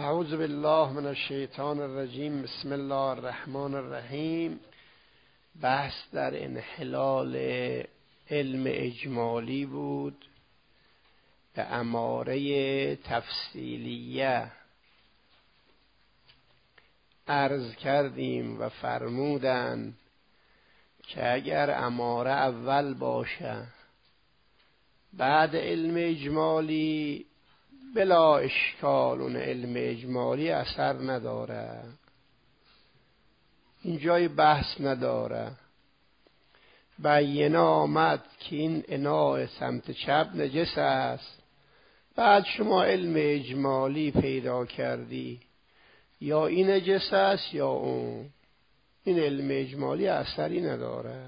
اعوذ بالله من الشیطان الرجیم. بسم الله الرحمن الرحیم. بحث در انحلال علم اجمالی بود به اماره تفصیلیه. عرض کردیم و فرمودن که اگر اماره اول باشه بعد علم اجمالی بلا اشکال، اون علم اجمالی اثر نداره، این جای بحث نداره. بیانه آمد که این اناء سمت چپ نجس است، بعد شما علم اجمالی پیدا کردی یا این نجس است یا اون، این علم اجمالی اثری نداره.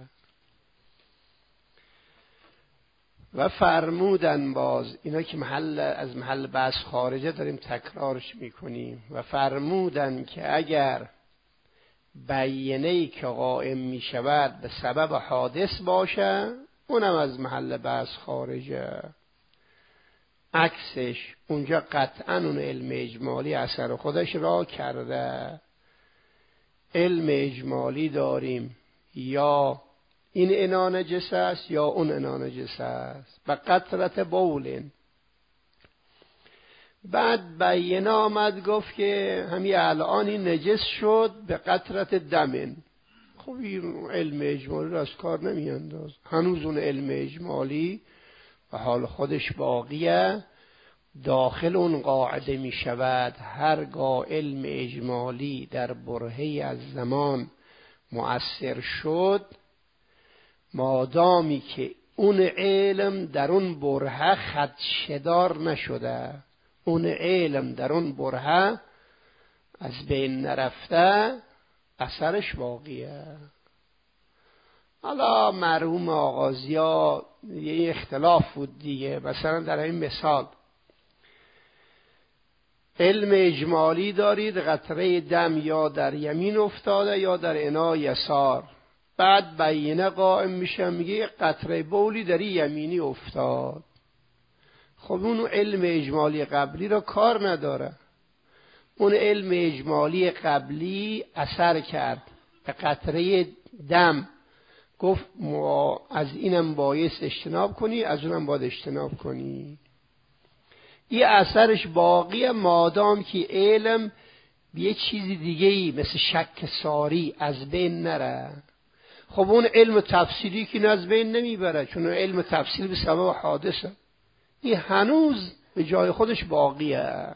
و فرمودن باز اینا که از محل بحث خارجه داریم تکرارش میکنیم. و فرمودن که اگر بیانه‌ای که قائم میشود به سبب حادث باشه اونم از محل بحث خارجه. عکسش اونجا قطعا اون علم اجمالی اثر خودش را کرده. علم اجمالی داریم یا این انا نجس است یا اون انا نجس است به قطرت بولن. بعد بیانه آمد گفت که همین الان این نجس شد به قطرت دمن. خب این علم اجمالی را از کار نمیانداز، هنوز اون علم اجمالی به حال خودش باقیه، داخل اون قاعده می شود. هرگاه علم اجمالی در برهه‌ای از زمان مؤثر شد، مادامی که اون علم در اون برهه خدشه‌دار نشده، اون علم در اون برهه از بین نرفته، اثرش باقیه. حالا مرحوم آغازیا یه اختلاف بود دیگه. مثلا در این مثال علم اجمالی دارید، قطره دم یا در یمین افتاده یا در انای یسار. بعد بیانه قائم میشه میگه قطره بولی در یمینی افتاد. خب اون علم اجمالی قبلی را کار نداره. اون علم اجمالی قبلی اثر کرد به قطره دم، گفت از اینم باید اجتناب کنی، از اونم باید اجتناب کنی. این اثرش باقیه مادام که علم به یه چیزی دیگه‌ای مثل شک ساری از بین نره. خب اون علم تفصیلی که از بین نمیبره، چون علم تفصیل به سبب حادثه، این هنوز به جای خودش باقیه.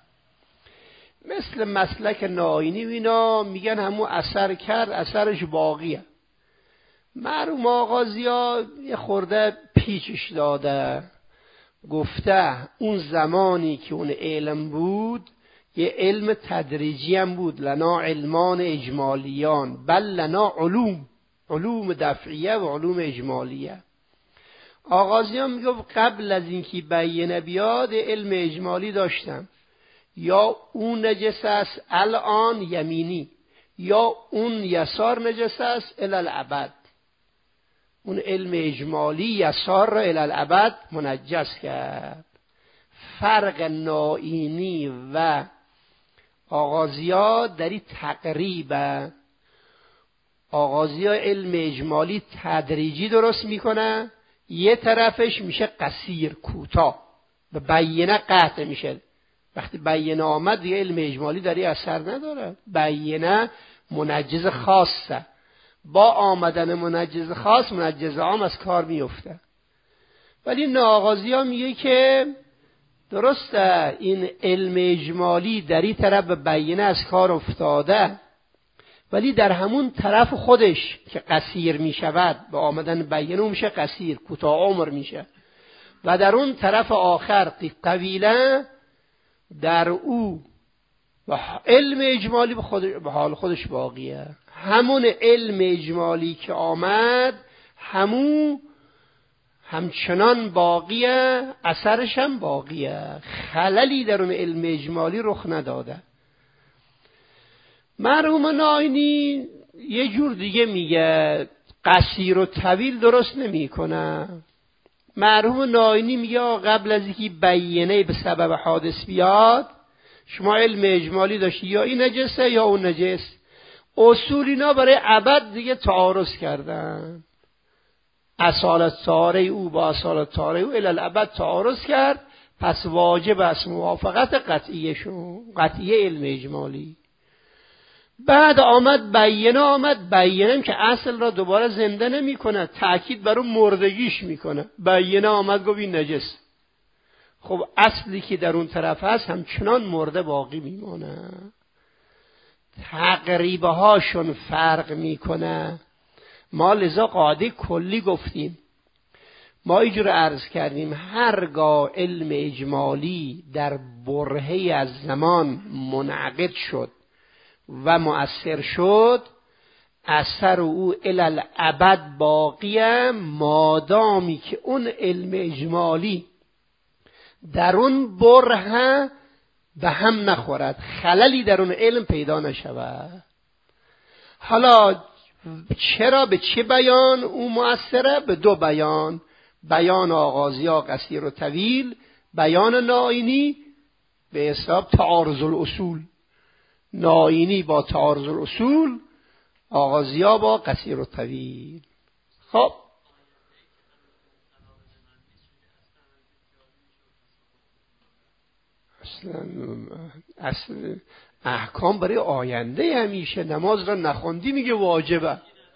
مثل مسلک ناینی و اینا میگن همون اثر کرد اثرش باقیه. مرحوم آغازیا یه خورده پیچش داده، گفته اون زمانی که اون علم بود یه علم تدریجی هم بود. لنا علمان اجمالیان بل لنا علوم دفعیه و علوم اجمالیه. آغازیان میگه قبل از اینکه بیانه بیاد علم اجمالی داشتم، یا اون نجس است الان یمینی یا اون یسار نجس است الالعبد. اون علم اجمالی یسار را الالعبد منجس کرد. فرق ناینی و آغازیا در این تقریبه. آغازیا علم اجمالی تدریجی درست میکنه، یه طرفش میشه قصیر کوتاه، به بیانه قطع میشه. وقتی بیانه آمد دیگه علم اجمالی داری اثر نداره، بیانه منجز خاصه. با آمدن منجز خاص منجز عام از کار میفته. ولی ناغازیا میگه که درسته این علم اجمالی در این طرف به بیانه از کار افتاده، ولی در همون طرف خودش که قصیر می شود به آمدن بیانه میشه قصیر، کوتاه عمر میشه. و در اون طرف آخر قویله در او و علم اجمالی به حال خودش باقیه. همون علم اجمالی که آمد همچنان باقیه، اثرش هم باقیه، خللی در اون علم اجمالی رخ نداده. مرحوم ناینی یه جور دیگه میگه، قصیر و طویل درست نمی کنه. مرحوم ناینی میگه قبل از اینکه بیانه به سبب حادث بیاد شما علم اجمالی داشتی یا این نجسه یا اون نجس. اصول اینا برای ابد دیگه تعارض کردن. اصالت طهاره او با اصالت طهاره او الی الابد تعارض کرد، پس واجب است موافقت قطعیه علم اجمالی. بعد آمد بیینه که اصل را دوباره زنده نمی کنه، تأکید بر اون مردگیش میکنه. بیینه آمد گفت این نجس. خب اصلی که در اون طرف هست همچنان مرده باقی میمانه، تقریبه هاشون فرق میکنه. ما لذا قاعده کلی گفتیم، ما اینجور عرض کردیم هرگاه علم اجمالی در برهه‌ای از زمان منعقد شد و مؤثر شد، اثر او الی الابد باقیه، مادامی که اون علم اجمالی در اون برهه به هم نخورد، خللی در اون علم پیدا نشود. حالا چرا به چه بیان او مؤثره؟ به دو بیان، بیان آغازیا قصیر و طویل، بیان نائینی به حساب تعارض الاصول، نائینی با تعارض الاصول، آغازیا با قصیر و طویل. خب اصلا احکام برای آینده، همیشه نماز را نخوندی میگه واجبه،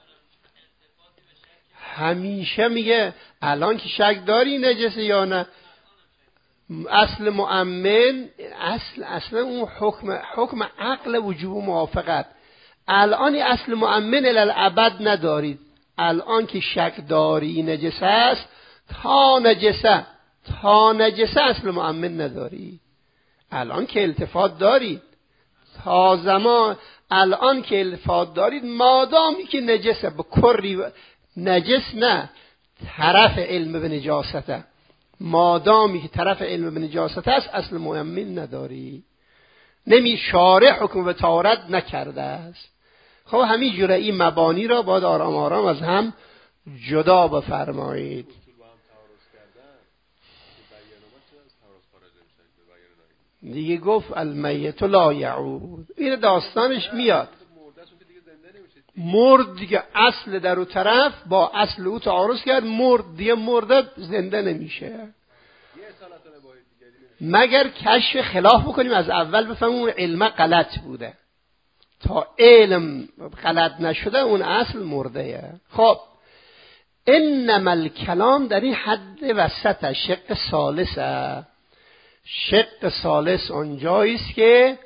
همیشه میگه الان که شک داری نجسه یا نه. اصل مؤمن، اصل اون حکم عقل وجوب موافقت. الان اصل مؤمن الی الابد ندارید، الان که شک داری نجسه است، تا نجسه اصل مؤمن نداری. الان که التفات دارید، تا زمان الان که التفات دارید، مادامی که نجسه به کری نجس نه، طرف علم به نجاسته، مادامی که طرف علم به نجاسته است اصل مؤمن نداری، نمی شارع حکم به طهارت نکرده است. خب همین جوره این مبانی را باید آرام آرام از هم جدا بفرمایید. دیگه گفت المیت لا یعود، این داستانش میاد، مرد دیگه، اصل در اون طرف با اصل او تعارض کرد، مرد دیگه، مرده زنده نمیشه مگر کشف خلاف بکنیم، از اول بفهمیم اون علم غلط بوده. تا علم غلط نشده اون اصل مرده. خب انما الکلام در این حد وسط، شق ثالثه. شق ثالث اونجاییست که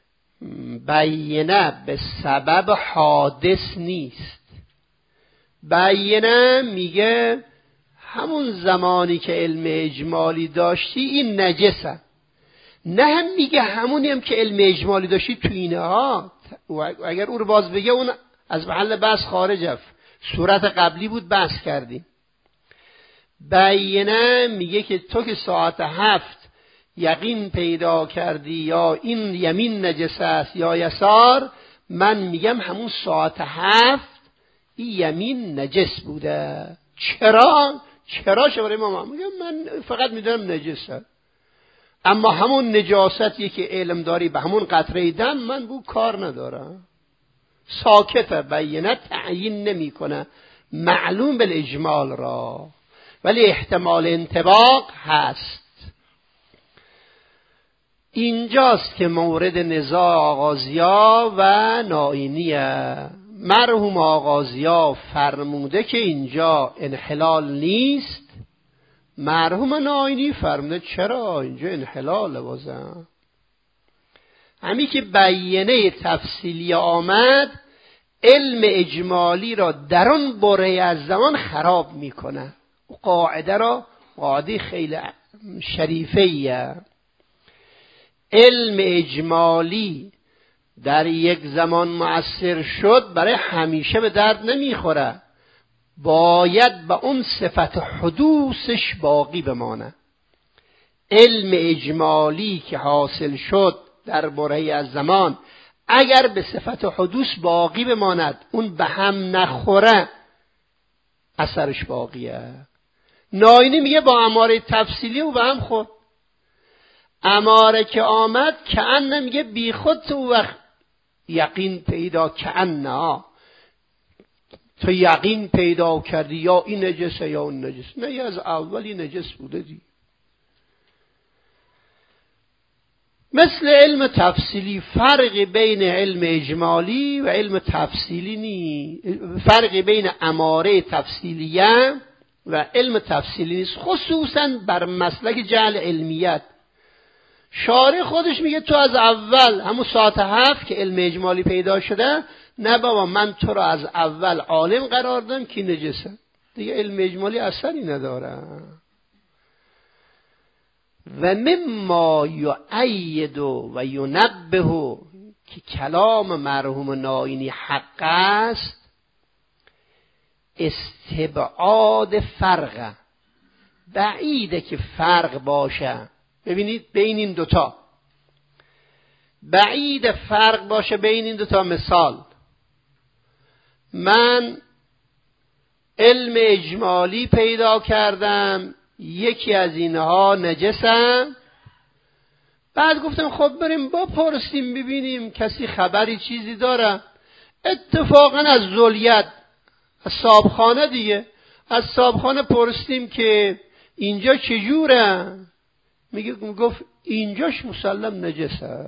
بیینه به سبب حادث نیست. بیینه میگه همون زمانی که علم اجمالی داشتی این نجسه، نه هم میگه همونی هم که علم اجمالی داشتی تو اینه ها. اگر او رو باز بگه اون از محل بحث خارجه، صورت قبلی بود بحث کردیم. بیینه میگه که تو که ساعت 7 یقین پیدا کردی یا این یمین نجس است یا یسار، من میگم همون ساعت 7 این یمین نجس بوده. چرا شباره ما میگم من فقط میدونم نجس است، اما همون نجاستی که علم داری به همون قطره دم من بو کار ندارم. ساکته، بیینه تعیین نمی کنه معلوم بالاجمال را، ولی احتمال انطباق هست. اینجاست که مورد نزاع آغازیا و نائینیه. مرحوم آغازیا فرموده که اینجا انحلال نیست، مرحوم نائینی فرموده چرا اینجا انحلال بازم. همین که بیینه تفصیلی آمد علم اجمالی را در اون بره از زمان خراب میکنه. قاعده را قاعده خیلی شریفیه. علم اجمالی در یک زمان مؤثر شد برای همیشه به درد نمیخوره، باید به اون صفت حدوثش باقی بمانه. علم اجمالی که حاصل شد در برهی از زمان اگر به صفت حدوث باقی بماند، اون به هم نخوره، اثرش باقیه. نائینی میگه با اماره تفصیلی و به هم خورد. اماره که آمد کأن میگه بی خود تو وقت یقین پیدا کأن تو یقین پیدا کردی یا این نجسه یا اون نجس. نه، از اولی نجس بوده دی. مثل علم تفصیلی فرق بین علم اجمالی و علم تفصیلی نیست. فرق بین اماره تفصیلیه و علم تفصیلی نیست، خصوصا بر مسلک جعل علمیت. شارع خودش میگه تو از اول همون ساعت 7 که علم اجمالی پیدا شده، نه بابا من تو رو از اول عالم قرار دادم که نجسه، دیگه علم اجمالی اثری نداره. و مما یؤید و ینبه که کلام مرحوم نائینی حق است، استبعاد فرق، بعیده که فرق باشه. ببینید بین این دوتا بعید فرق باشه بین این دوتا. مثال، من علم اجمالی پیدا کردم یکی از اینها نجسه، بعد گفتم خب بریم بپرسیم ببینیم کسی خبری چیزی داره. اتفاقا از زلیت، از صابخانه دیگه، از صابخانه پرسیدیم که اینجا چجوره؟ گفت اینجاش مسلم نجسه.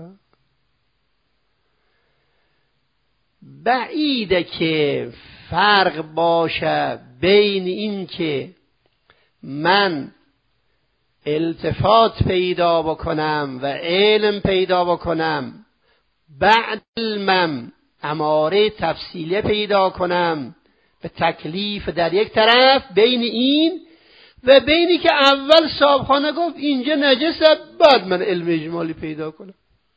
بعیده که فرق باشه بین این که من التفات پیدا بکنم و علم پیدا بکنم، بعد علمم اماره تفصیلی پیدا کنم به تکلیف در یک طرف، بین این و بینی که اول صاحبخانه گفت اینجا نجسه بعد من علم اجمالی پیدا کنم.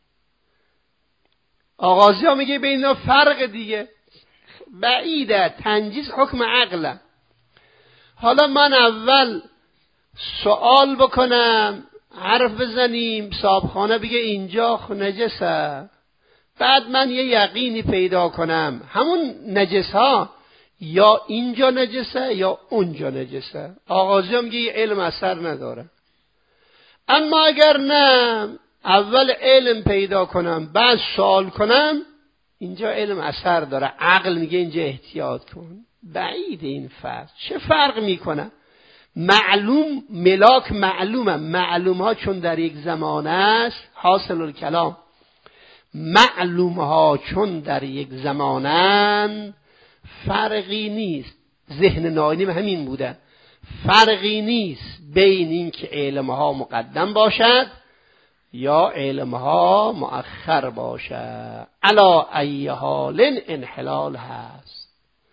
آغازی ها میگه بین اینا فرق دیگه، بعیده، تنجیز حکم عقله. حالا من اول سوال بکنم، حرف بزنیم، صاحبخانه بگه اینجا نجسه، بعد من یه یقینی پیدا کنم همون نجس ها یا اینجا نجسه یا اونجا نجسه. آغازی هم میگه یه علم اثر نداره. اما اگر نه اول علم پیدا کنم بعد سوال کنم، اینجا علم اثر داره، عقل میگه اینجا احتیاط کن. بعید این فرق. چه فرق میکنه؟ معلوم ملاک معلومه، معلوم ها چون در یک زمان است حاصل الکلام، معلوم ها چون در یک زمانند فرقی نیست. ذهن نائینی همین بوده، فرقی نیست بین این که علم ها مقدم باشد یا علم ها مؤخر باشد. علی ای حال انحلال هست.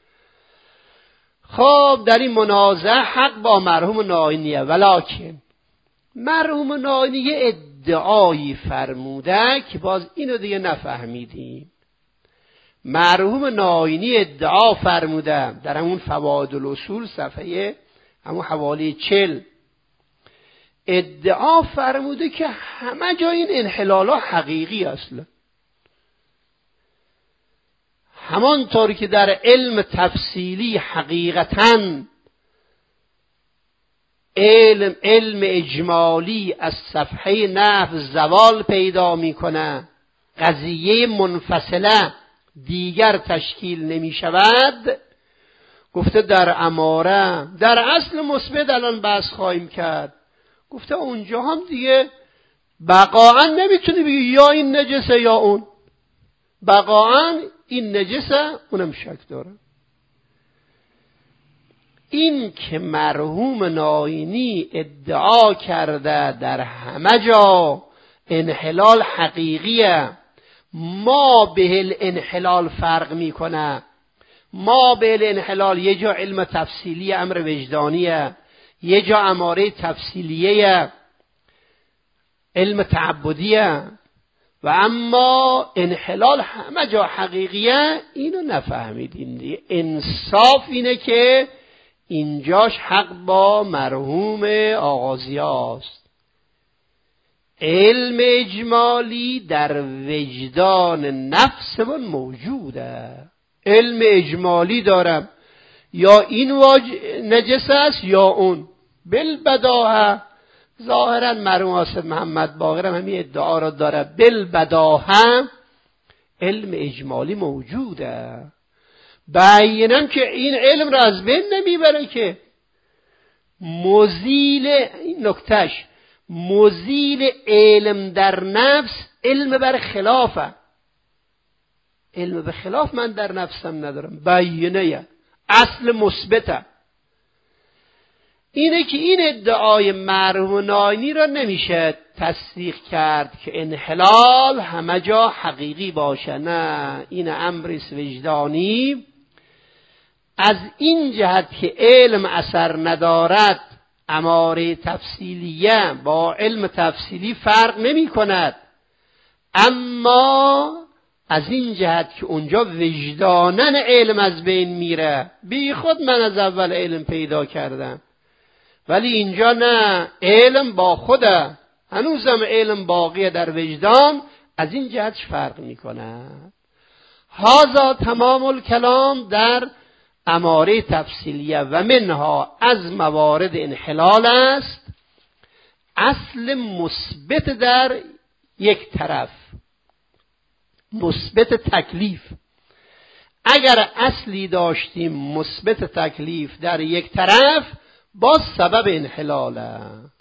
خب در این منازعه حق با مرحوم نائینیه، ولکن مرحوم نائینی یه ادعایی فرموده که باز اینو دیگه نفهمیدیم. مرحوم نائینی ادعا فرموده در همون فوائد الاصول صفحه همون حوالی 40، ادعا فرموده که همه جای این انحلالا حقیقی اصلا، همانطور که در علم تفصیلی حقیقتاً علم اجمالی از صفحه نحو زوال پیدا میکنه، قضیه منفصله دیگر تشکیل نمی شود. گفته در اماره، در اصل مثبت الان بحث خواهیم کرد، گفته اونجا هم دیگه بقاعا نمیتونی بگی یا این نجسه یا اون، بقاعا این نجسه اونم شک داره. این که مرحوم نائینی ادعا کرده در همه جا انحلال حقیقیه، ما به الانحلال فرق میکنه. ما به الانحلال یه جا علم تفصیلی امر وجدانیه، یه جا اماره تفصیلیه علم تعبدیه، و اما انحلال همه جا حقیقیه. اینو نفهمیدیم دیگه. انصاف اینه که اینجاش حق با مرحوم آغازیاست. علم اجمالی در وجدان نفسمون موجوده. علم اجمالی دارم یا این نجس است یا اون، بالبداهه ظاهرا مرحوم حافظ محمد باقر هم همین ادعا را داره، بالبداهه علم اجمالی موجوده، بیانم که این علم را از بین نمیبره که مزیل، این نکتهش مزیل علم در نفس علم بر خلافه، علم به خلاف من در نفسم ندارم، بیانه اصل مثبته. اینه که این ادعای مرحوم ناینی را نمیشه تصدیق کرد که انحلال همه جا حقیقی باشه، نه، این امریست وجدانی. از این جهت که علم اثر ندارد، اماره تفصیلیه با علم تفصیلی فرق نمی کند، اما از این جهت که اونجا وجدانن علم از بین میره، بی خود من از اول علم پیدا کردم، ولی اینجا نه، علم با خوده، هنوزم علم باقیه در وجدان، از این جهتش فرق میکنه. هذا تمام الکلام در اماره تفصیلیه و منها از موارد انحلال است اصل مثبت در یک طرف، مثبت تکلیف. اگر اصلی داشتیم مثبت تکلیف در یک طرف، باز سبب انحلاله.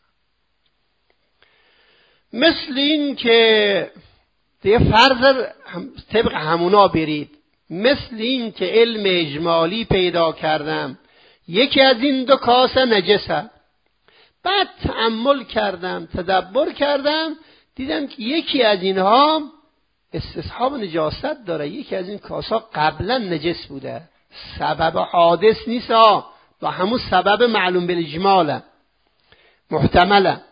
مثل این که دیگه فرض طبق همونا برید، مثل این که علم اجمالی پیدا کردم یکی از این دو کاسه نجسه، بعد تأمل کردم، تدبر کردم، دیدم که یکی از اینها استصحاب نجاست داره، یکی از این کاسه قبلا نجس بوده، سبب حادث نیست، با همون سبب معلوم بالاجماله، محتمله.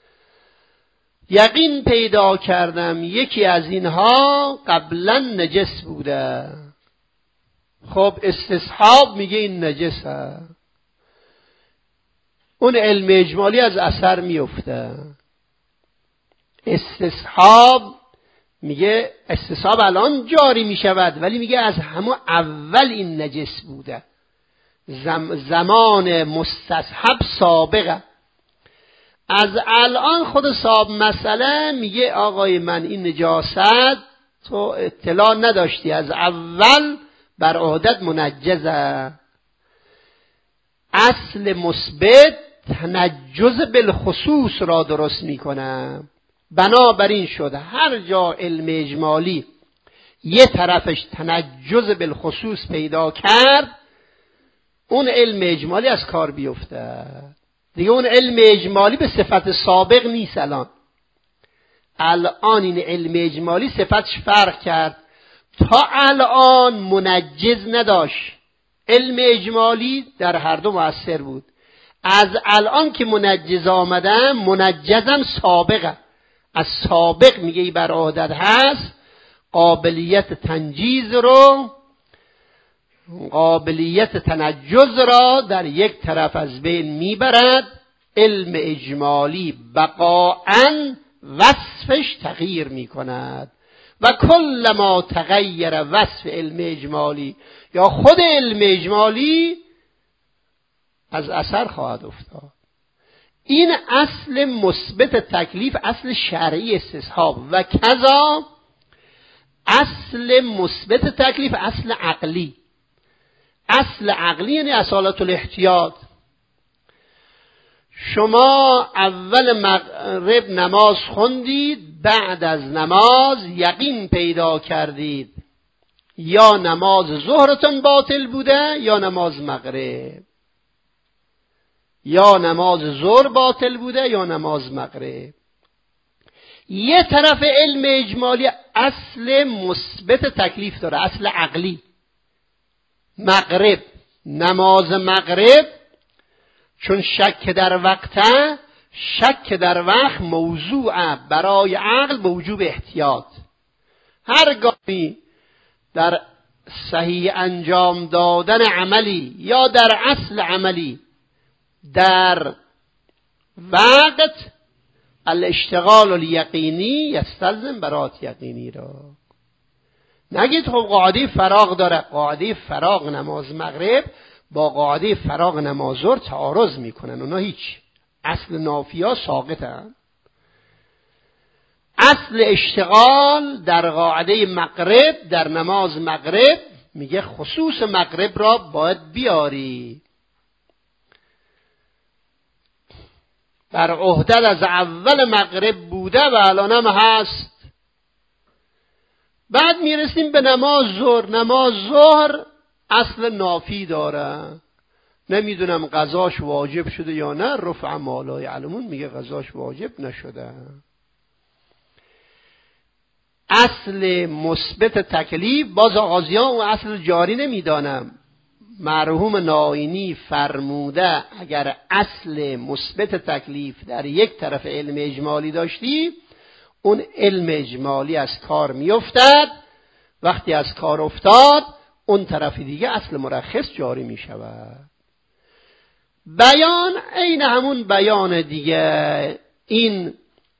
یقین پیدا کردم یکی از اینها قبلا نجس بوده، خب استصحاب میگه این نجسه، اون علم اجمالی از اثر میفته. استصحاب میگه استصحاب الان جاری میشود، ولی میگه از همون اول این نجس بوده، زمان مستصحب سابقه. از الان خود صاحب مسئله میگه آقای من این نجاست تو اطلاع نداشتی، از اول بر عهدت منجزه. اصل مثبت تنجز بالخصوص را درست میکنه. بنابراین شد هر جا علم اجمالی یه طرفش تنجز بالخصوص پیدا کرد، اون علم اجمالی از کار بیفته دیگه. اون علم اجمالی به صفت سابق نیست. الان این علم اجمالی صفتش فرق کرد، تا الان منجز نداشت، علم اجمالی در هر دو مؤثر بود. از الان که منجز آمدن، منجزم سابقه، از سابق میگه ای بر عهدت هست، قابلیت تنجیز رو، قابلیت تنجز را در یک طرف از بین میبرد. علم اجمالی بقاءً وصفش تغییر میکند و کل ما تغییر وصف علم اجمالی یا خود علم اجمالی از اثر خواهد افتاد. این اصل مثبت تکلیف، اصل شرعی استصحاب، و کذا اصل مثبت تکلیف اصل عقلی. اصل عقلی یعنی اصالت الاحتیاط. شما اول مغرب نماز خوندید، بعد از نماز یقین پیدا کردید یا نماز ظهرتون باطل بوده یا نماز مغرب، یا نماز ظهر باطل بوده یا نماز مغرب. یه طرف علم اجمالی اصل مثبت تکلیف داره، اصل عقلی. مغرب، نماز مغرب چون شک در وقته، شک در وقت موضوع برای عقل به وجوب احتیاط. هرگاهی در صحیح انجام دادن عملی یا در اصل عملی در وقت، الاشتغال الیقینی یستلزم برات یقینی را. نگید خب قاعده فراغ داره، قاعده فراغ نماز مغرب با قاعده فراغ نماز ظهر تعارض میکنن، اونا هیچ. اصل نافیا ساقطن. اصل اشتغال در قاعده مغرب، در نماز مغرب میگه خصوص مغرب را باید بیاری. بر عهدت از اول مغرب بوده و الانم هست. بعد میرسیم به نماز ظهر. نماز ظهر اصل نافی داره. نمیدونم قضاش واجب شده یا نه. رفع ما لا یعلمون میگه قضاش واجب نشده. اصل مثبت تکلیف باز آغازیان و اصل جاری نمیدانم. مرحوم نائینی فرموده اگر اصل مثبت تکلیف در یک طرف علم اجمالی داشتی، اون علم اجمالی از کار میافتد. وقتی از کار افتاد، اون طرف دیگه اصل مرخص جاری می شود. بیان عین همون بیان دیگه. این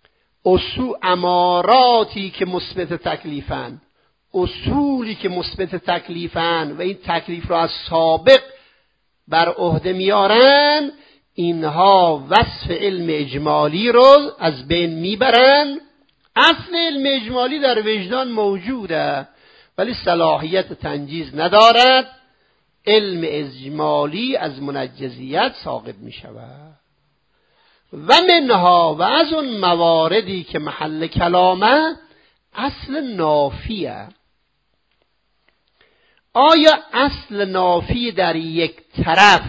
اماراتی که مثبت تکلیفن، اصولی که مثبت تکلیفن و این تکلیف را از سابق بر عهده میارن، اینها وصف علم اجمالی رو از بین میبرن. اصل علم اجمالی در وجدان موجوده ولی صلاحیت تنجیز ندارد. علم اجمالی از منجزیت ساقط می شود. و منها و از اون مواردی که محل کلامه اصل نافیه. آیا اصل نافی در یک طرف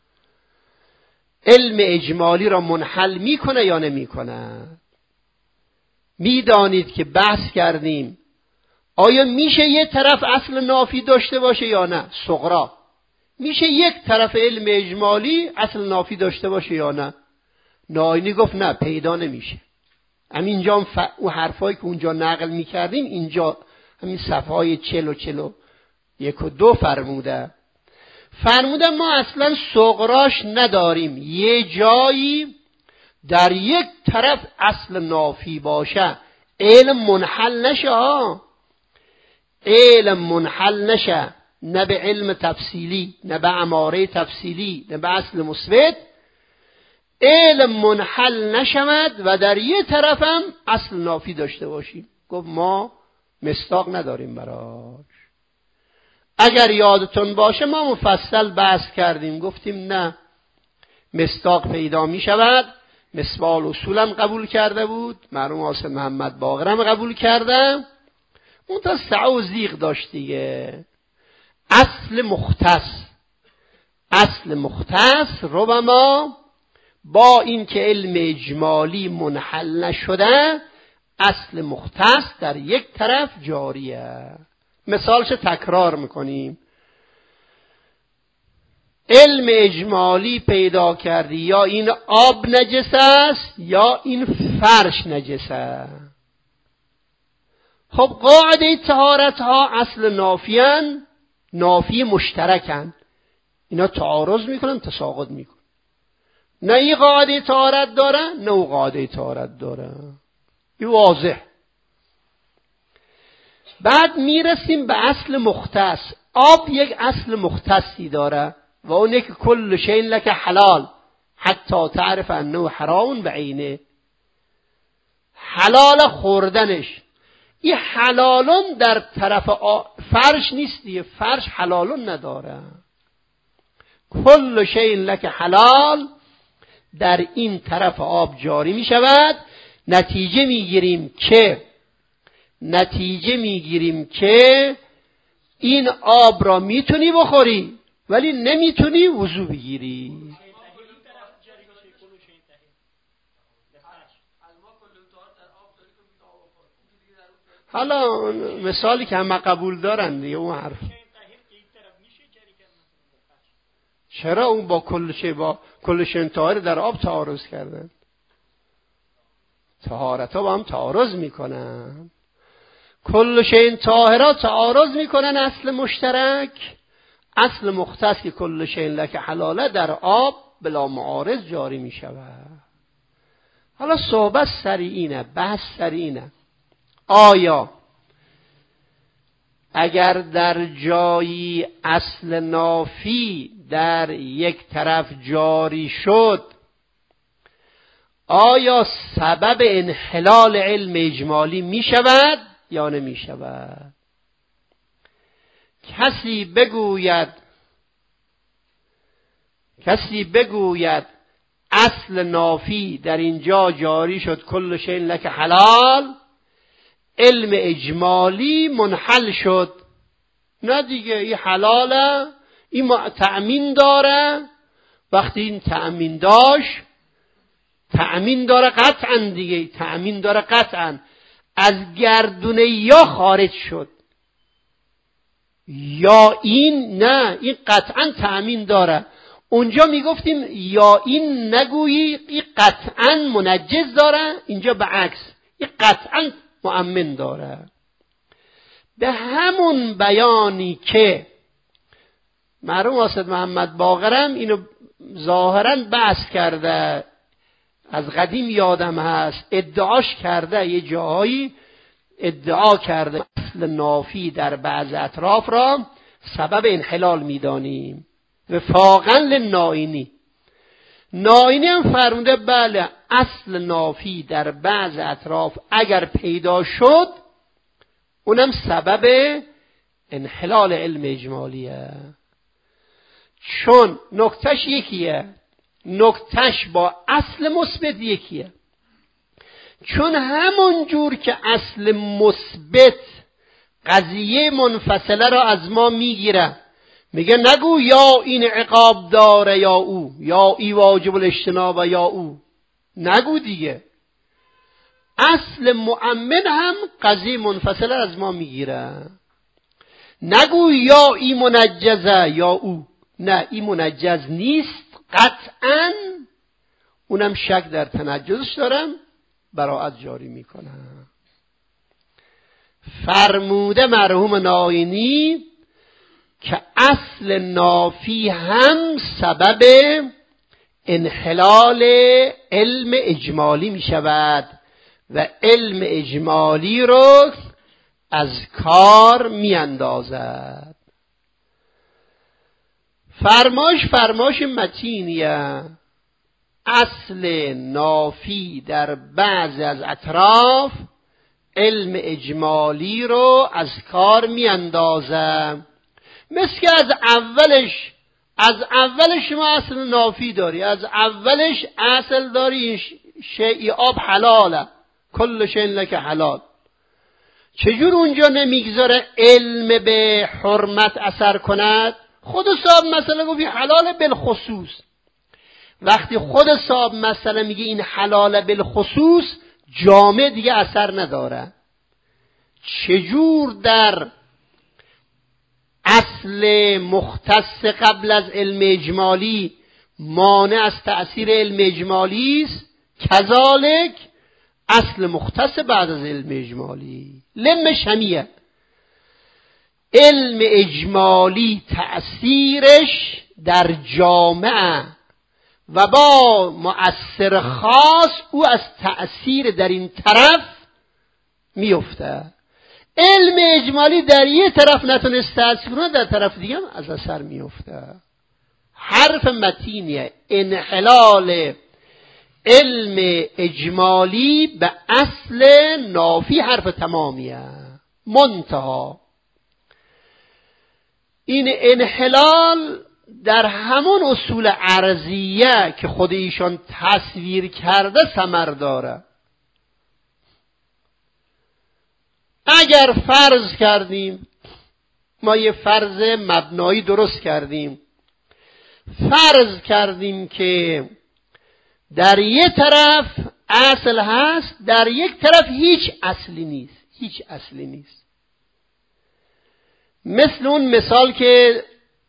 علم اجمالی را منحل میکنه یا نمیکنه؟ میدانید که بحث کردیم آیا میشه یک طرف اصل نافی داشته باشه یا نه؟ صغرا میشه یک طرف علم اجمالی اصل نافی داشته باشه یا نه؟ نائینی گفت نه، پیدا نمیشه. همینجا اون حرفایی که اونجا نقل میکردیم اینجا همین صفحه های 40 و 41 و 2 فرموده ما اصلا صغراش نداریم. یه جایی در یک طرف اصل نافی باشه علم منحل نشه. علم منحل نشه، نه به علم تفصیلی، نه به اماره تفصیلی، نه به اصل مثبت. علم منحل نشود و در یه طرفم اصل نافی داشته باشیم. گفت ما مصداق نداریم براش. اگر یادتون باشه ما مفصل بحث کردیم، گفتیم نه، مصداق پیدا می شود. مصباح اصولم قبول کرده بود، مرحوم حسین محمد باقرم قبول کرده. اون تا سعی و زیغ داشت دیگه. اصل مختص ربما با این که علم اجمالی منحل نشده، اصل مختص در یک طرف جاریه. مثالش تکرار میکنیم. علم اجمالی پیدا کردی یا این آب نجس است یا این فرش نجس است. خب قاعده طهارت ها اصل نافیان، نافی مشترکن. اینا تعارض میکنن، تساقط میکنن. نه این قاعده طهارت داره نه اون قاعده طهارت داره. این واضح. بعد میرسیم به اصل مختص. آب یک اصل مختصی داره و اونه که کل شیء لک حلال حتی تعرف انه حرام بعینه. حلال خوردنش. این حلالون در طرف فرش نیست دیگه. فرش حلالون نداره. کل شیء لک حلال در این طرف آب جاری می شود. نتیجه میگیریم که این آب را میتونی بخوری ولی نمیتونی وضو بگیری. حالا مثالی که همه قبول دارن دیگه اون حرف. چرا اون با کل شیء طاهر در آب تعارض کردن؟ طهارت ها با هم تعارض میکنن. کل شیء طاهر تعارض میکنن. اصل مشترک، اصل مختص که کل شیء لک حلاله در آب بلا معارض جاری میشود. حالا صحبت سریعینه، بحث سریعینه. آیا اگر در جایی اصل نافی در یک طرف جاری شد، آیا سبب انحلال علم اجمالی می شود یا نمی شود؟ کسی بگوید اصل نافی در اینجا جاری شد کل شیء لک حلال، علم اجمالی منحل شد. نه دیگه، این حلاله، این تأمین داره. وقتی این تأمین داشت، تأمین داره قطعا دیگه، تأمین داره قطعا. از گردونه یا خارج شد یا این، نه این قطعا تأمین داره. اونجا میگفتیم یا این نگویی، این قطعا منجز داره، اینجا به عکس، این قطعا مؤمن داره. به همون بیانی که مرحوم اسد محمد باقرم اینو ظاهرا بحث کرده، از قدیم یادم هست ادعاش کرده، یه جاهایی ادعا کرده اصل نافی در بعض اطراف را سبب انحلال میدانیم. وفاقا للنائینی، نائینی هم فرموده بله اصل نافی در بعض اطراف اگر پیدا شد اونم سبب انحلال علم اجمالیه. چون نکتش یکیه، نکتش با اصل مثبت یکیه. چون همون جور که اصل مثبت قضیه منفصله را از ما میگیره، میگه نگو یا این عقاب داره یا او، یا ای واجب الاجتناب یا او، نگو دیگه. اصل مؤمن هم قضیه منفصله از ما میگیره. نگو یا ای منجزه یا او، نه این منجز نیست قطعا، اونم شک در تنجزش دارم، براءت جاری میکنم. فرموده مرحوم نائینی که اصل نافی هم سبب انحلال علم اجمالی می شود و علم اجمالی رو از کار می اندازد. فرماش متینیه. اصل نافی در بعضی از اطراف علم اجمالی رو از کار می اندازه. مثل که از اولش ما اصل نافی داری، از اولش اصل داری شیء آب حلاله، کل شیء لک حلال. چجور اونجا نمیگذاره علم به حرمت اثر کند؟ خود صاحب مسئله گفت حلال بالخصوص. وقتی خود صاحب مسئله میگه این حلال بالخصوص، جامع دیگه اثر نداره. چجور در اصل مختص قبل از علم اجمالی مانع از تأثیر علم اجمالی است، کذالک اصل مختص بعد از علم اجمالی لم شمیه. علم اجمالی تأثیرش در جامعه و با مؤثر خاص او از تأثیر در این طرف میفته. علم اجمالی در یه طرف نتونست تأثیر کنه، در طرف دیگه هم از اثر میفته. حرف متینیه انحلال علم اجمالی به اصل نافی حرف تمامیه. منتها این انحلال در همون اصول عرضیه که خود ایشان تصویر کرده ثمر داره. اگر فرض کردیم، ما یه فرض مبنایی درست کردیم، فرض کردیم که در یه طرف اصل هست، در یک طرف هیچ اصلی نیست. مثل اون مثال که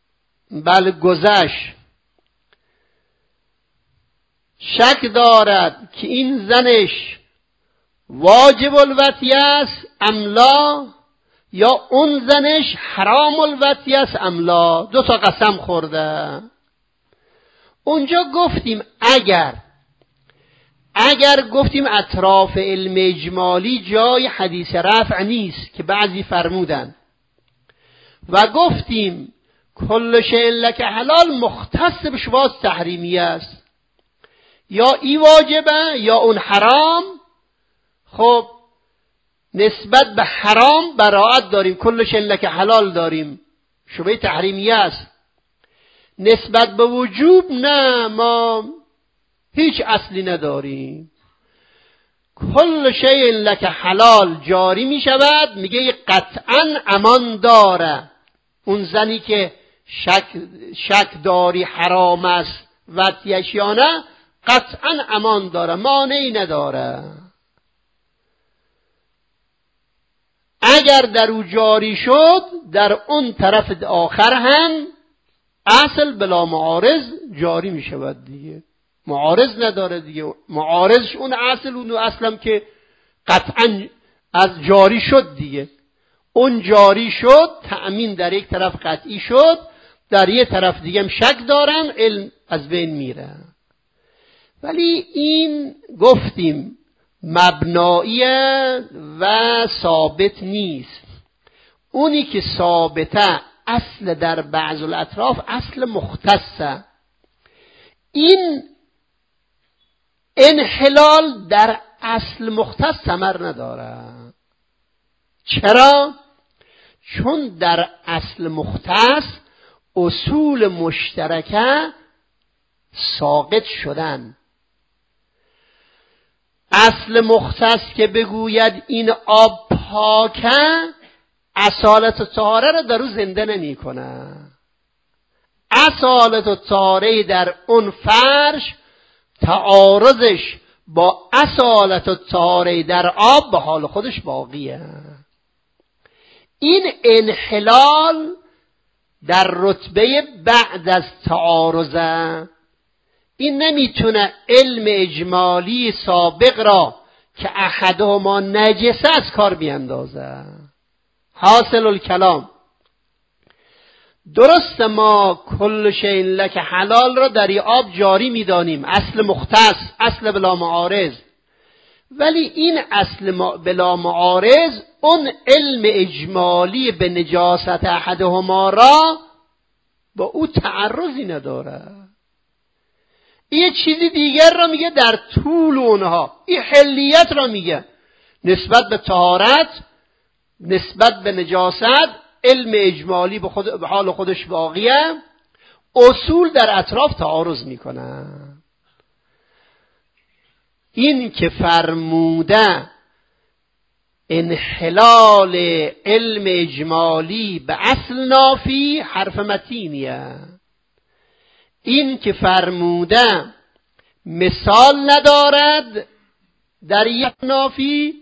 گذشت، شک دارد که این زنش واجب الوطی است املا، یا اون زنش حرام الوطی است املا. 2 تا قسم خورده. اونجا گفتیم اگر گفتیم اطراف علم اجمالی جای حدیث رفع نیست که بعضی فرمودن، و گفتیم کل شیء لک حلال مختص به شبهات تحریمیه است، یا ای واجبه یا اون حرام. خب نسبت به حرام براعت داریم، کل شیء لک حلال داریم، شبهه تحریمیه است. نسبت به وجوب نه، ما هیچ اصلی نداریم. کل شیء لک حلال جاری می شود، میگه قطعا امان داره. اون زنی که شک داری حرام است وطیش یا نه، قطعا امان داره، مانعی نداره. اگر در او جاری شد، در اون طرف آخر هم اصل بلا معارض جاری می شود دیگه، معارض نداره دیگه. معارضش اون اصلم که قطعا از جاری شد دیگه. اون جاری شد، تأمین در یک طرف قطعی شد، در یک طرف دیگه هم شک دارن، علم از بین میره. ولی این گفتیم مبناییه و ثابت نیست. اونی که ثابته اصل در بعض الاطراف اصل مختصه. این انحلال در اصل مختص ثمر نداره. چرا؟ چون در اصل مختص اصول مشترکه ساقط شدن. اصل مختص که بگوید این آب پاکه، اصالت و طهاره را در او زنده نمی کنه. اصالت و طهاره در اون فرش تعارضش با اصالت و طهاره در آب به حال خودش باقیه. این انحلال در رتبه بعد از تعارضه. این نمیتونه علم اجمالی سابق را که احدهما نجسه از کار بیندازه. حاصل الکلام، درست ما کل شیء لک حلال را در آب جاری میدانیم، اصل مختص، اصل بلا معارض. ولی این اصل بلا معارض اون علم اجمالی به نجاست احدهما را با او تعرضی نداره. یه چیزی دیگر را میگه در طول اونها، این حلیت را میگه نسبت به طهارت، نسبت به نجاست. علم اجمالی به حال خودش باقیه، اصول در اطراف تعارض میکنه. این که فرموده انحلال علم اجمالی به اصل نافی حرف متینیه. این که فرموده مثال ندارد در یک نافی،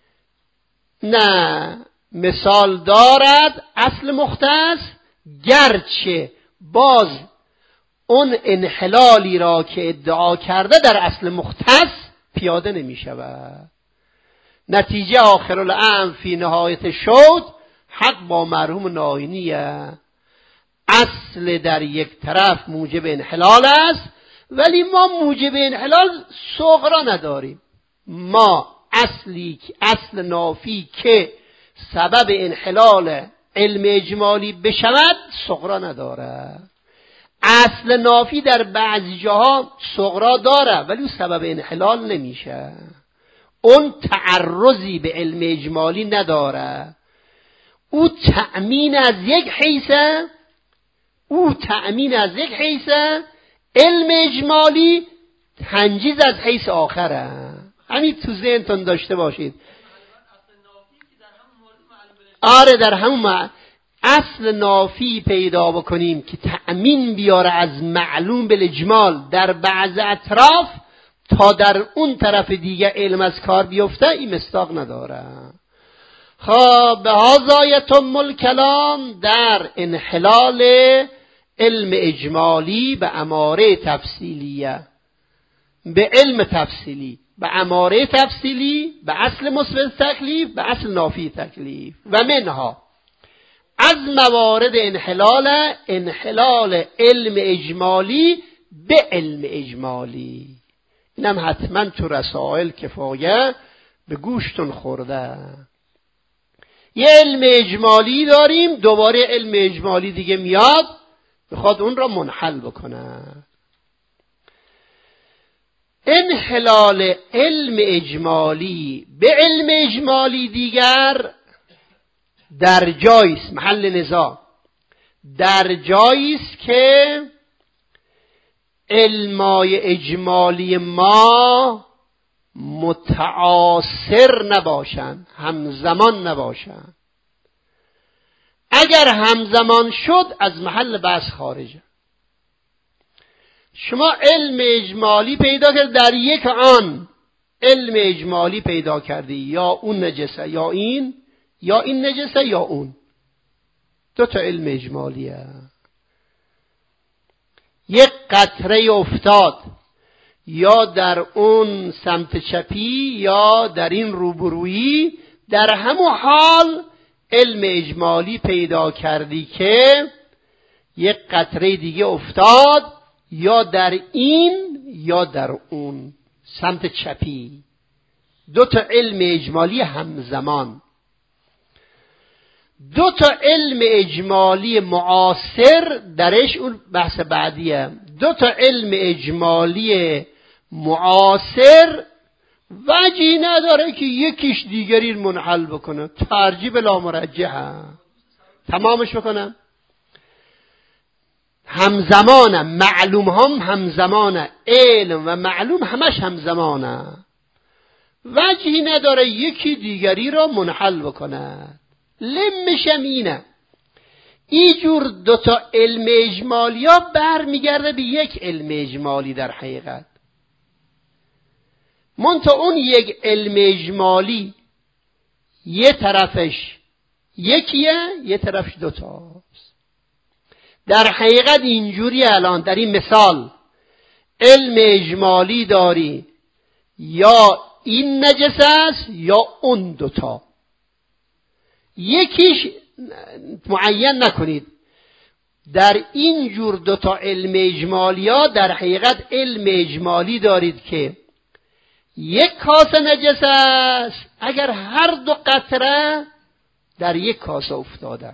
نه مثال دارد اصل مختص، گرچه باز اون انحلالی را که ادعا کرده در اصل مختص پیاده نمی شود. نتیجه آخر الامر فی نهایت شد حق با مرحوم ناینیه. اصل در یک طرف موجب انحلال است، ولی ما موجب انحلال صغرا نداریم. ما اصل نافی که سبب انحلال علم اجمالی بشود صغرا نداره. اصل نافی در بعضی جاها صغرا داره ولی سبب انحلال نمیشه. اون تعرضی به علم اجمالی نداره. او تأمین از یک حیثه، علم اجمالی تنجیز از حیث آخره. همین تو ذهنتون داشته باشید. آره در همون اصل نافی پیدا بکنیم که تأمین بیاره از معلوم بالاجمال در بعض اطراف تا در اون طرف دیگه علم از کار بیفته، این مصداق نداره. خب به هذا یتم الکلام در انحلال علم اجمالی به اماره تفصیلیه، به علم تفصیلی، به اماره تفصیلی، به اصل مثبت تکلیف، به اصل نافی تکلیف. و منها از موارد انحلال علم اجمالی به علم اجمالی. اینم حتما تو رسائل کفایه به گوشتون خورده. یه علم اجمالی داریم، دوباره علم اجمالی دیگه میاد میخواد اون را منحل بکنه. انحلال علم اجمالی به علم اجمالی دیگر در جایی است، محل نزاع، در جایی است که علمای اجمالی ما متعاصر نباشند، همزمان نباشند. اگر همزمان شد از محل بحث خارجه. شما علم اجمالی پیدا کرد، در یک آن علم اجمالی پیدا کردی، یا اون نجسه یا این، یا این نجسه یا اون. دو تا علم اجمالیه. یک قطره افتاد یا در اون سمت چپی یا در این روبرویی، در همون حال علم اجمالی پیدا کردی که یک قطره دیگه افتاد یا در این یا در اون سمت چپی. دو تا علم اجمالی همزمان. دو تا علم اجمالی معاصر درش، اون بحث بعدیه. دو تا علم اجمالی معاصر وجهی نداره که یکیش دیگری منحل بکنه، ترجیح بلا مرجحه، تمامش بکنم. همزمانه، معلوم هم همزمانه، علم و معلوم همش همزمانه، وجهی نداره یکی دیگری را منحل بکنه. لمشم اینه، اینجور دوتا علم اجمالی ها برمیگرده به یک علم اجمالی در حقیقت. منتها اون یک علم اجمالی یه طرفش یکیه، یه طرفش دوتاست. در حقیقت اینجوری الان در این مثال علم اجمالی داری، یا این نجس است یا اون دوتا. یکیش معین نکنید. در این جور دوتا علم اجمالی ها در حقیقت علم اجمالی دارید که یک کاسه نجس است اگر هر دو قطره در یک کاسه افتاده،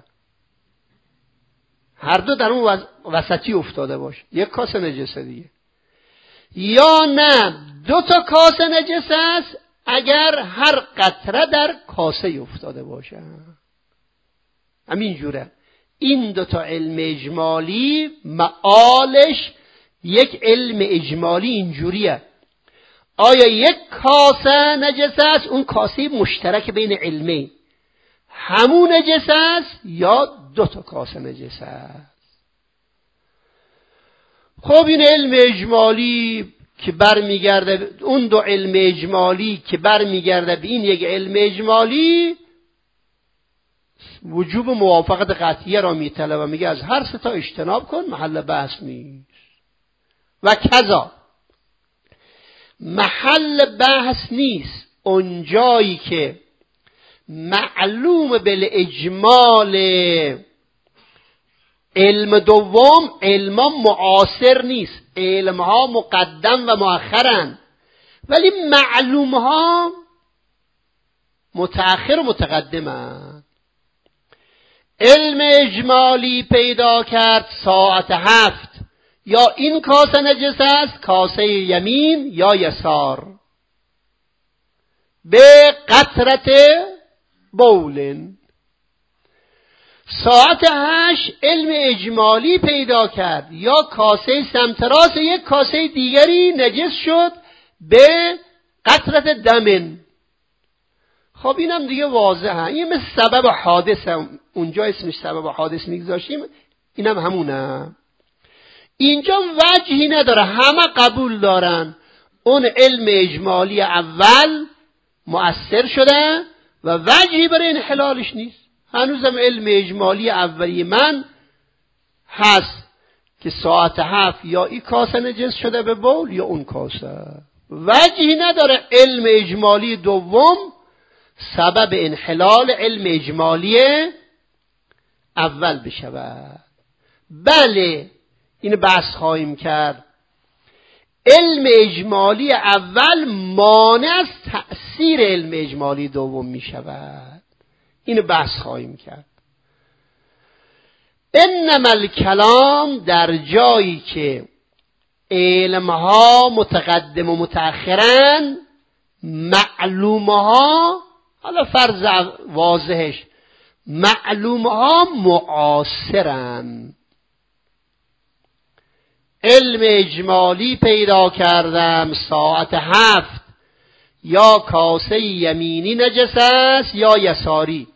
هر دو در اون وسطی افتاده باشه، یک کاسه نجس دیگه. یا نه، دو تا کاسه نجس است اگر هر قطره در کاسه افتاده باشه. همین جوره. این دو تا علم اجمالی معالش یک علم اجمالی اینجوریه. آیا یک کاسه نجس است، اون کاسه مشترک بین علمین، همون نجس است، یا دو تا کاسه نجس است؟ خب این علم اجمالی که برمیگرده، اون دو علم اجمالی که برمیگرده به این یک علم اجمالی، وجوب موافقت قطعیه را میطلبه و میگه از هر سه تا اجتناب کن، محل بحث نیست. و کذا محل بحث نیست اون جایی که معلوم بالاجمال علم دوم، علم معاصر نیست، علم ها مقدم و مؤخرن، ولی معلوم ها متأخر و متقدمن. علم اجمالی پیدا کرد ساعت 7، یا این کاسه نجس است، کاسه یمین یا یسار، به قطرت بولن. ساعت 8 علم اجمالی پیدا کرد، یا کاسه سمت راست یک کاسه دیگری نجس شد به قطرت دمن. خب اینم دیگه واضحه، این مثل سبب حادثه، اونجا اسمش سبب حادث میگذاشیم، اینم همونه. اینجا وجهی نداره، همه قبول دارن اون علم اجمالی اول مؤثر شده و وجهی برای انحلالش نیست. هنوزم علم اجمالی اولی من هست که ساعت 7 یا این کاسه نجس شده به بول یا اون کاسه. وجهی نداره علم اجمالی دوم سبب انحلال علم اجمالی اول بشود. بله، این بحث خواهیم کرد. علم اجمالی اول مانع از تأثیر علم اجمالی دوم می شود. این بحث خواهیم کرد. انما الکلام در جایی که علمها متقدم و متأخرن، معلومها، حالا فرض واضحش، معلومها معاصرن. علم اجمالی پیدا کردم ساعت 7، یا کاسه یمینی نجس است یا یساری.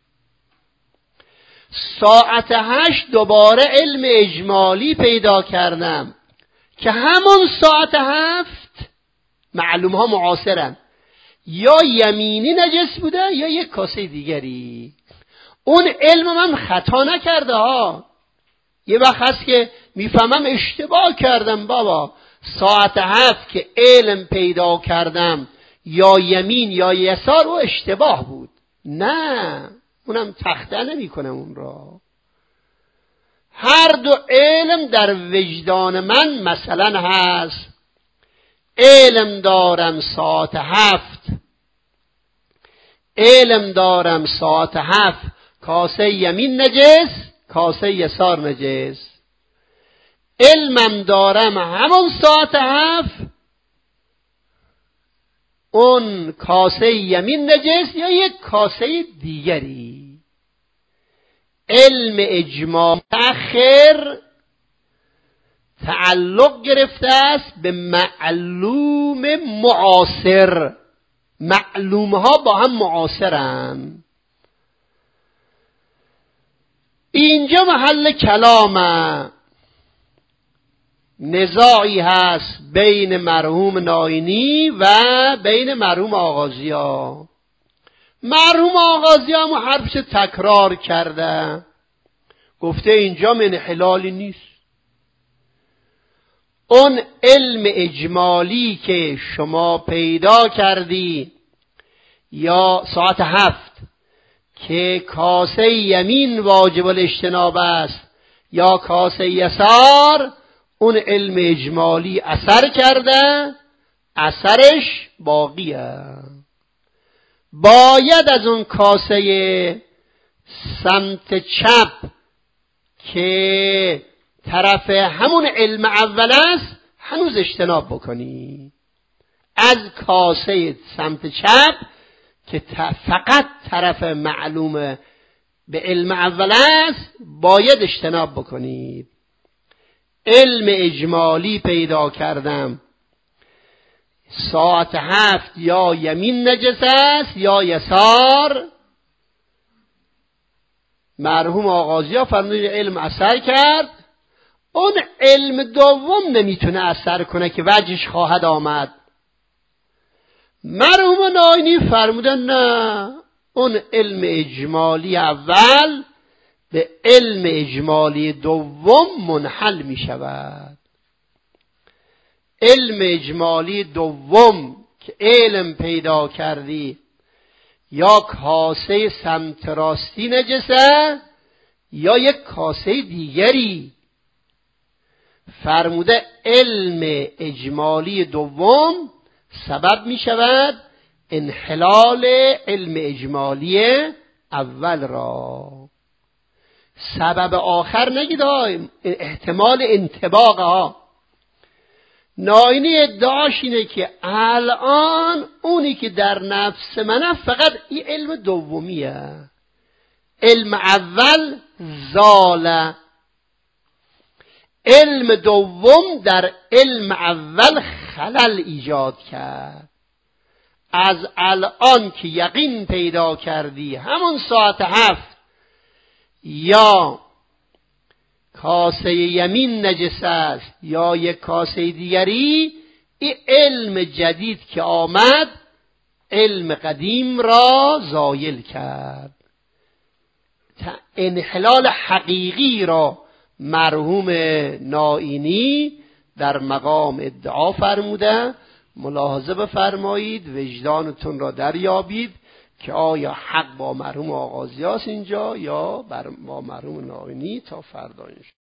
ساعت 8 دوباره علم اجمالی پیدا کردم که همون ساعت 7 معلوم ها معاصرن، یا یمینی نجس بوده یا یک کاسه دیگری. اون علم من خطا نکرده ها. یه وقت هست که میفهمم اشتباه کردم، بابا ساعت 7 که علم پیدا کردم یا یمین یا یسار و اشتباه بود. نه، اونم تخته نمی کنم اون را. هر دو علم در وجدان من مثلا هست. علم دارم ساعت 7، علم دارم ساعت 7 کاسه یمین نجس، کاسه یسار نجس. علمم دارم همون ساعت 7 اون کاسه یمین نجس یا یک کاسه دیگری. علم اجماع تأخیر تعلق گرفته است به معلوم معاصر. معلوم ها با هم معاصرن. اینجا محل کلامه. نزاعی هست بین مرحوم ناینی و بین مرحوم آغازیا. مرحوم آغازیا هم حرفش تکرار کرده، گفته اینجا انحلالی نیست. اون علم اجمالی که شما پیدا کردی یا ساعت 7 که کاسه یمین واجب الاجتناب است یا کاسه یسار، اون علم اجمالی اثر کرده، اثرش باقیه. باید از اون کاسه سمت چپ که طرف همون علم اول است هنوز اجتناب بکنی. از کاسه سمت چپ که فقط طرف معلوم به علم اول است باید اجتناب بکنید. علم اجمالی پیدا کردم ساعت 7 یا یمین نجس است یا یسار. مرحوم آغازیا فرمودن علم اثر کرد. اون علم دوم نمیتونه اثر کنه که وجهش خواهد آمد. مرحوم ناینی فرمودن نه، اون علم اجمالی اول به علم اجمالی دوم منحل می شود. علم اجمالی دوم که علم پیدا کردی یا کاسه سمت راستی نجسه یا یک کاسه دیگری، فرموده علم اجمالی دوم سبب می شود انحلال علم اجمالی اول را. سبب آخر نگید، احتمال انطباق ها. ناینی ادعاش اینه که الان اونی که در نفس منه فقط این علم دومیه، علم اول زاله. علم دوم در علم اول خلل ایجاد کرد. از الان که یقین پیدا کردی همون ساعت 7 یا کاسه یمین نجس است یا یک کاسه دیگری، این علم جدید که آمد علم قدیم را زایل کرد. انحلال حقیقی را مرحوم ناینی در مقام ادعا فرموده. ملاحظه بفرمایید، وجدانتون را دریابید که آیا حق با مرحوم آغازیاست اینجا یا با مرحوم ناینی. تا فردا.